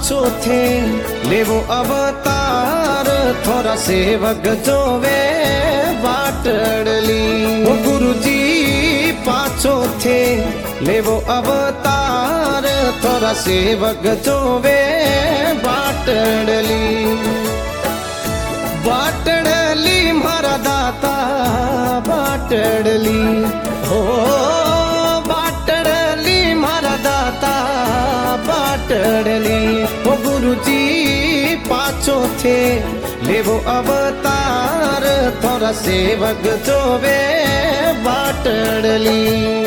पाछो थे लेवो अवतार थोड़ा सेवक जोवे बाटड़ली। ओ गुरुजी पाछो थे लेवो अवतार थोड़ा सेवक जोवे बाटड़ली। बाटड़ली मारा दाता बाटड़ली हो बाटड़ली मारा दाता बाटड़ली। ओ गुरुजी पाछो थे लेवो अवतार थोड़ा सेवक जोवे बाटड़ली।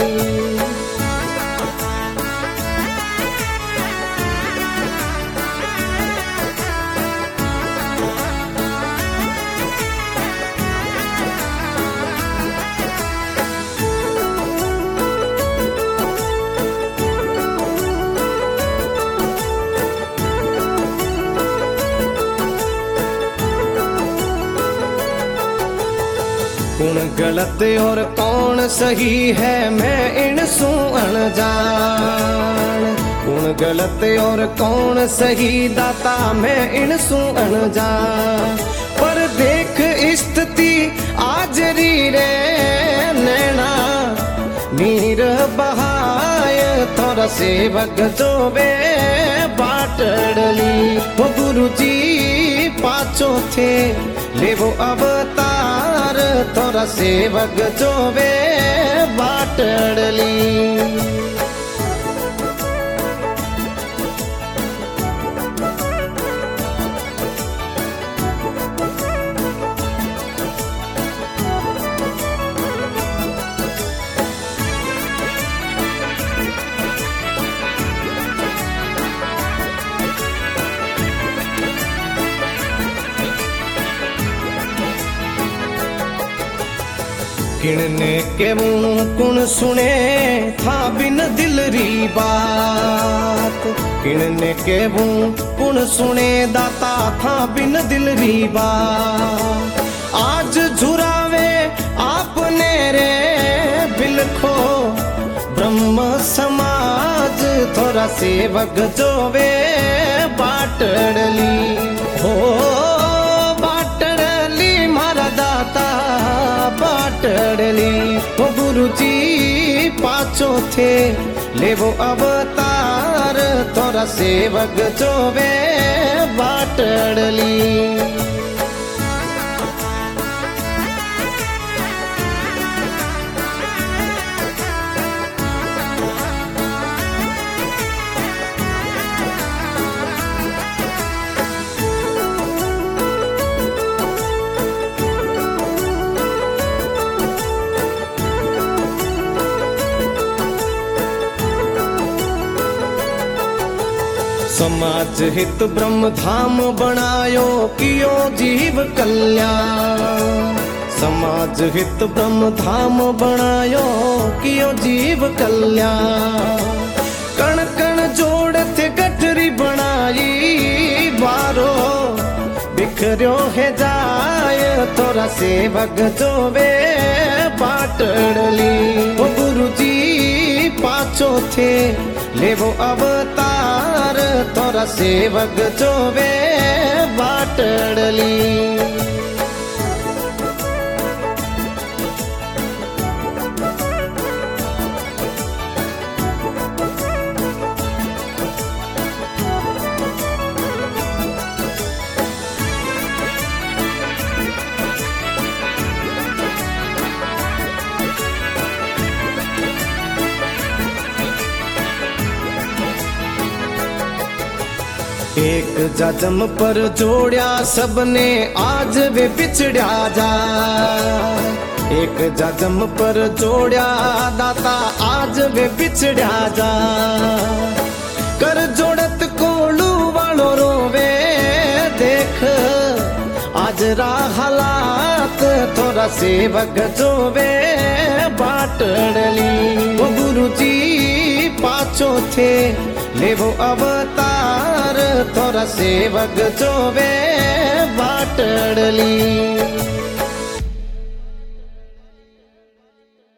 कौन गलत और कौन सही है मैं इन सू अनजान। कौन गलत और कौन सही दाता मैं इन सू अनजान। पर देख स्थिति आजरी रे नैना नीर बहाय थोड़ा सेवक जोवे बाटड़ली। ओ गुरुजी पाछो थे लेवो अवतार थोड़ा सेवक जोवे बाटड़ली। किणने के मुँह कुण सुने था बिन दिल री बात। किणने के मुँह कुण सुने दाता था बिन दिल री बात। आज झुरावे आपने रे बिलखो ब्रह्म समाज थोड़ा सेवक जोवे बाटड़ली हो बाटड़ली मारा दाता बाटड़ली। ओ गुरुजी पाछो थे लेवो अवतार थोड़ा सेवक जोवे बाटड़ली। समाज हित ब्रह्म धाम बनायो कियो जीव कल्याण। समाज हित ब्रह्म धाम बनायो कियो जीव कल्याण। कण कण जोड़ थे गठरी बनाई बारो बिखरियो है जाय थोड़ा सेवक जोवे बाटड़ली। ओ गुरुजी पाछो थे लेवो अवतार थोड़ा सेवक जोवे बाटड़ली। एक जजम पर जोड़या सबने आज वे बिछड़या जा। एक जजम पर जोड़या दाता आज वे बिछड़या जा। कर जोड़त कोलू वालो रोवे देख आज रा हालात थोड़ा सेवक जोवे बाटड़ली। ओ गुरुजी पाछो थे लेवो अवतार थोड़ा सेवक जोवे बाटड़ली।